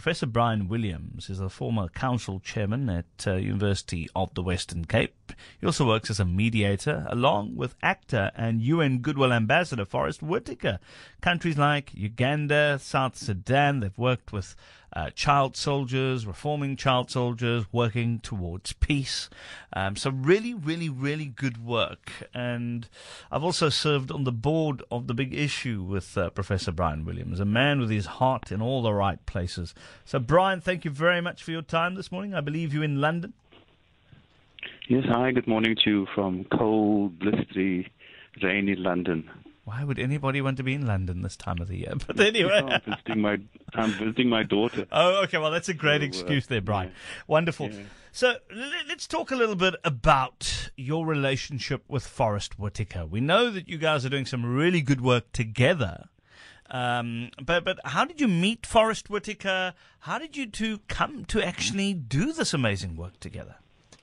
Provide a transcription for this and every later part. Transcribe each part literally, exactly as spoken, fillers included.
Professor Brian Williams is a former council chairman at uh, University of the Western Cape. He also works as a mediator, along with actor and U N Goodwill Ambassador Forrest Whitaker. Countries like Uganda, South Sudan, they've worked with uh, child soldiers, reforming child soldiers, working towards peace. Um, so really, really, really good work. And I've also served on the board of The Big Issue with uh, Professor Brian Williams, a man with his heart in all the right places. So, Brian, thank you very much for your time this morning. I believe you're in London. Yes, hi, good morning to you from cold, blistery, rainy London. Why would anybody want to be in London this time of the year? But anyway. I'm visiting my, I'm visiting my daughter. Oh, okay, well, that's a great so, excuse uh, there, Brian. Yeah. Wonderful. Yeah. So let's talk a little bit about your relationship with Forrest Whitaker. We know that you guys are doing some really good work together. Um, but but how did you meet Forrest Whitaker? How did you two come to actually do this amazing work together?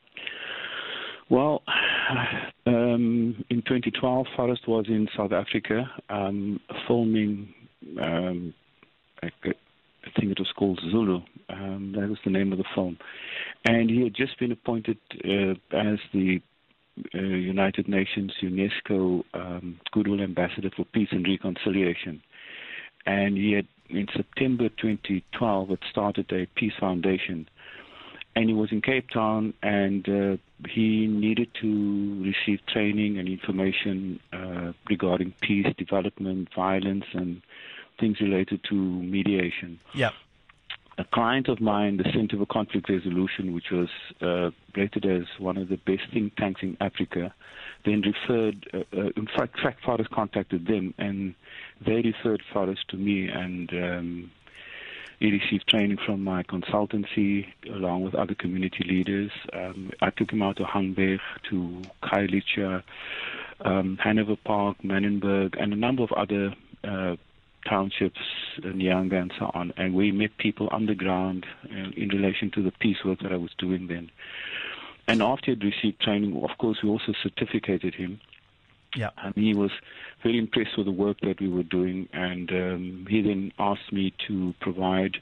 Well, um, in twenty twelve, Forrest was in South Africa um, filming, um, I, I think it was called Zulu. Um, that was the name of the film. And he had just been appointed uh, as the uh, United Nations UNESCO um, Goodwill Ambassador for Peace and Reconciliation. And he had, in September twenty twelve, had started a peace foundation. And he was in Cape Town, and uh, he needed to receive training and information uh, regarding peace, development, violence, and things related to mediation. Yeah. A client of mine, the Center for Conflict Resolution, which was uh, rated as one of the best think tanks in Africa, then referred, uh, uh, in fact, fact, Forrest contacted them, and they referred Forrest to me, and um, he received training from my consultancy, along with other community leaders. Um, I took him out to Hangberg, to Khayelitsha, um, Hanover Park, Manenberg, and a number of other uh, townships, Nyanga and so on. And we met people underground uh, in relation to the peace work that I was doing then. And after he had received training, of course, we also certificated him. Yeah. And he was very impressed with the work that we were doing, and um, he then asked me to provide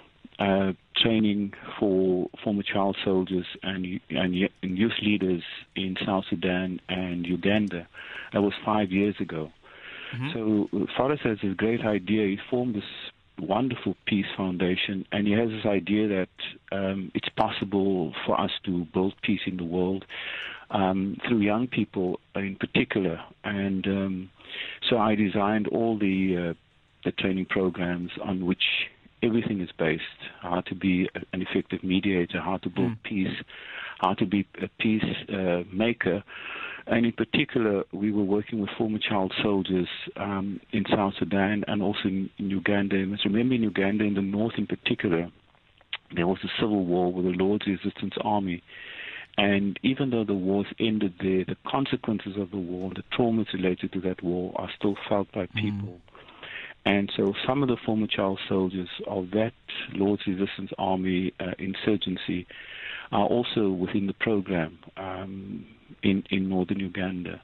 uh, training for former child soldiers and, and and youth leaders in South Sudan and Uganda. That was five years ago. Mm-hmm. So Forrest has this great idea. He formed this wonderful peace foundation, and he has this idea that um, it's possible for us to build peace in the world um, through young people in particular. And um, so I designed all the uh, the training programs on which everything is based: how to be an effective mediator, how to build mm. peace, how to be a peace uh, maker. And in particular, we were working with former child soldiers um, in South Sudan and also in, in Uganda. You must remember, in Uganda, in the north in particular, there was a civil war with the Lord's Resistance Army. And even though the war's ended there, the consequences of the war, the traumas related to that war, are still felt by people. Mm. And so some of the former child soldiers of that Lord's Resistance Army uh, insurgency are also within the program um, in, in northern Uganda.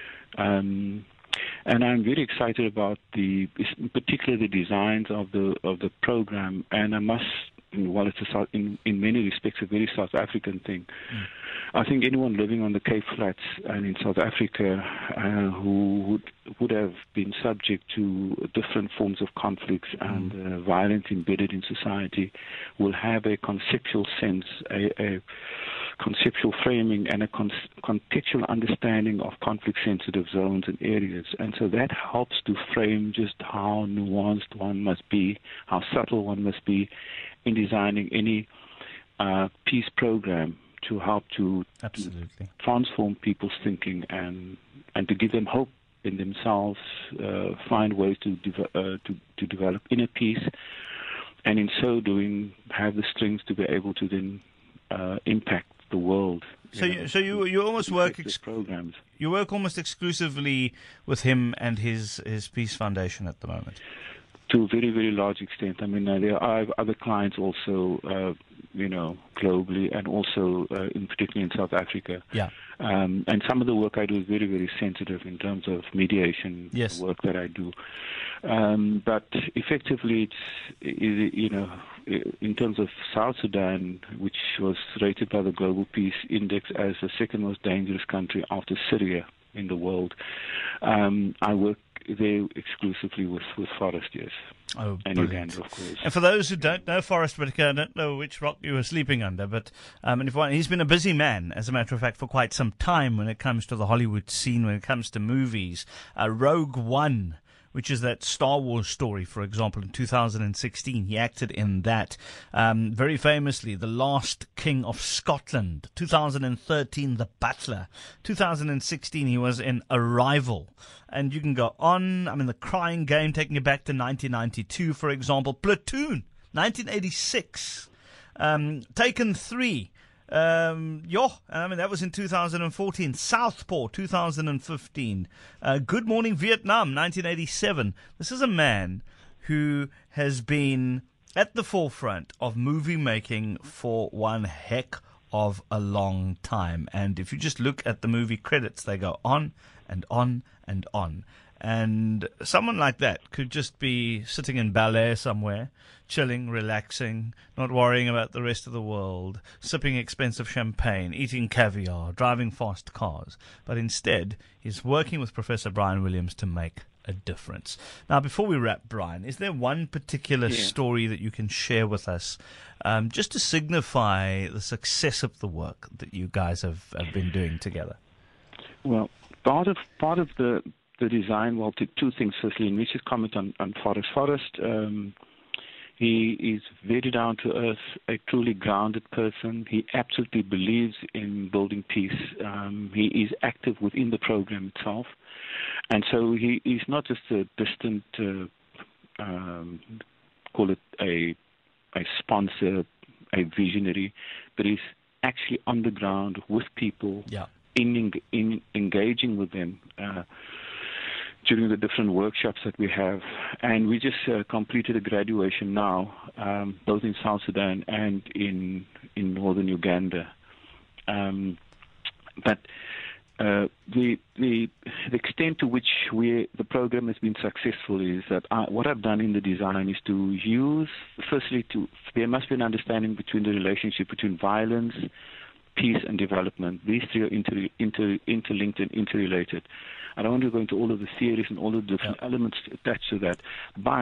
Um, and I'm very excited about the, in particular, the designs of the of the program. And I must, while it's a, in in many respects a very South African thing, mm. I think anyone living on the Cape Flats and in South Africa uh, who would would have been subject to different forms of conflicts mm. and uh, violence embedded in society will have a conceptual sense, a, a conceptual framing, and a con- contextual understanding of conflict-sensitive zones and areas. And so that helps to frame just how nuanced one must be, how subtle one must be in designing any uh, peace program to help to, Absolutely. to transform people's thinking and and to give them hope in themselves, uh, find ways to, de- uh, to to develop inner peace, and in so doing have the strength to be able to then uh, impact the world. So you you, know, so you you almost work ex- programs. You work almost exclusively with him and his his Peace Foundation at the moment. To a very, very large extent. I mean, uh, there are other clients also, uh, you know, globally, and also uh, in particularly in South Africa. Yeah. Um, and some of the work I do is very, very sensitive in terms of mediation Yes. work that I do. Um, but effectively, it's, it, you know, in terms of South Sudan, which was rated by the Global Peace Index as the second most dangerous country after Syria in the world, um, I work there exclusively with, with Forrest, yes. Oh, and brilliant. Uganda, of course. And for those who don't know Forrest Whitaker, I don't know which rock you were sleeping under, but um, and if one, he's been a busy man, as a matter of fact, for quite some time when it comes to the Hollywood scene, when it comes to movies. Uh, Rogue One, which is that Star Wars story, for example, in two thousand sixteen. He acted in that. Um, very famously, The Last King of Scotland. two thousand thirteen, The Butler. two thousand sixteen, he was in Arrival. And you can go on. I mean, The Crying Game, taking you back to nineteen ninety-two, for example. Platoon, nineteen eighty-six. Um, Taken three. Um, yo, I mean, that was in two thousand fourteen. Southpaw, two thousand fifteen. Uh, Good Morning Vietnam, nineteen eighty-seven. This is a man who has been at the forefront of movie making for one heck of a long time. And if you just look at the movie credits, they go on and on and on. And someone like that could just be sitting in Bel Air somewhere, chilling, relaxing, not worrying about the rest of the world, sipping expensive champagne, eating caviar, driving fast cars. But instead, he's working with Professor Brian Williams to make a difference. Now, before we wrap, Brian, is there one particular yeah. story that you can share with us um, just to signify the success of the work that you guys have, have been doing together? Well, part of part of the the design, well, to two things. Firstly, and we should comment on, on Forrest. Forrest, um, he is very down to earth, a truly grounded person. He absolutely believes in building peace. Um, he is active within the program itself. And so he is not just a distant, uh, um, call it a, a sponsor, a visionary, but he's actually on the ground with people, yeah. in, in engaging with them. Uh, during the different workshops that we have. And we just uh, completed a graduation now, um, both in South Sudan and in in northern Uganda. Um, but uh, the, the the extent to which we the program has been successful is that I, what I've done in the design is to use, firstly, to there must be an understanding between the relationship between violence, peace, and development. These three are inter, inter, interlinked and interrelated. I don't want to go into all of the theories and all of the different yeah. elements attached to that, but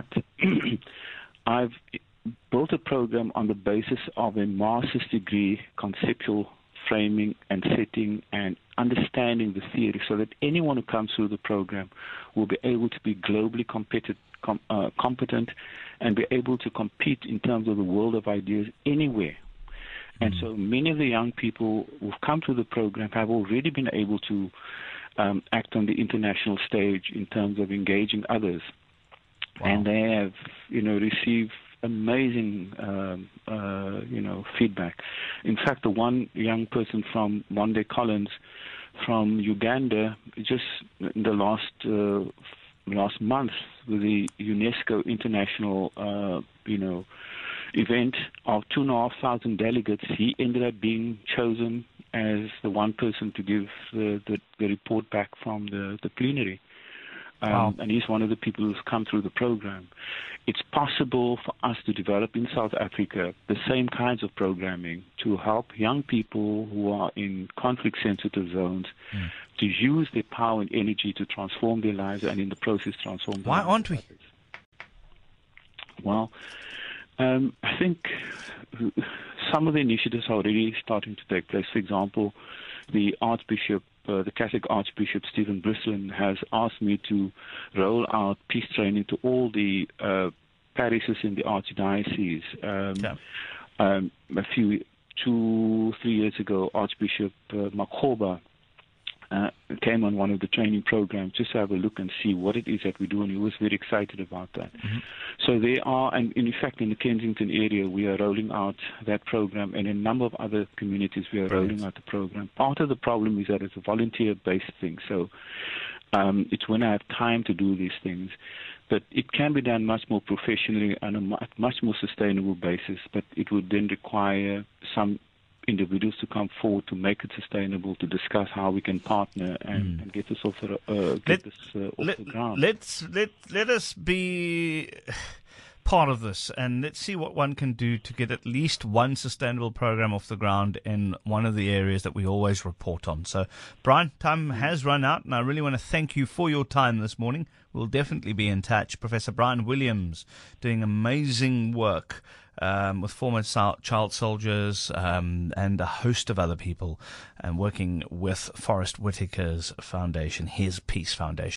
I've built a program on the basis of a master's degree conceptual framing and setting and understanding the theory so that anyone who comes through the program will be able to be globally competent, com, uh, competent and be able to compete in terms of the world of ideas anywhere. And so many of the young people who've come through the program have already been able to um, act on the international stage in terms of engaging others. Wow. And they have, you know, received amazing, um, uh, you know, feedback. In fact, the one young person from Monde Collins from Uganda, just in the last uh, last month with the UNESCO International, uh, you know, event of two and a half thousand delegates, he ended up being chosen as the one person to give the, the, the report back from the, the plenary. Um, wow. And he's one of the people who's come through the program. It's possible for us to develop in South Africa the same kinds of programming to help young people who are in conflict-sensitive zones mm. to use their power and energy to transform their lives and in the process transform their Why lives. aren't we? Well, Um, I think some of the initiatives are already starting to take place. For example, the Archbishop, uh, the Catholic Archbishop Stephen Brislin has asked me to roll out peace training to all the uh, parishes in the Archdiocese. Um, yeah. um, a few, two, three years ago, Archbishop uh, Makhoba Uh, came on one of the training programs just to have a look and see what it is that we do, and he was very excited about that. Mm-hmm. So there are, and in fact in the Kensington area, we are rolling out that program, and in a number of other communities we are Brilliant. rolling out the program. Part of the problem is that it's a volunteer-based thing, so um, it's when I have time to do these things. but it can be done much more professionally on a much more sustainable basis, but it would then require some individuals to come forward to make it sustainable, to discuss how we can partner and, mm. and get this off the, uh, get let, this, uh, off let, the ground. Let's, let, let us be part of this, and let's see what one can do to get at least one sustainable program off the ground in one of the areas that we always report on. So, Brian, time has run out, and I really want to thank you for your time this morning. We'll definitely be in touch. Professor Brian Williams doing amazing work um, with former child soldiers um, and a host of other people, and working with Forrest Whitaker's foundation, his Peace Foundation.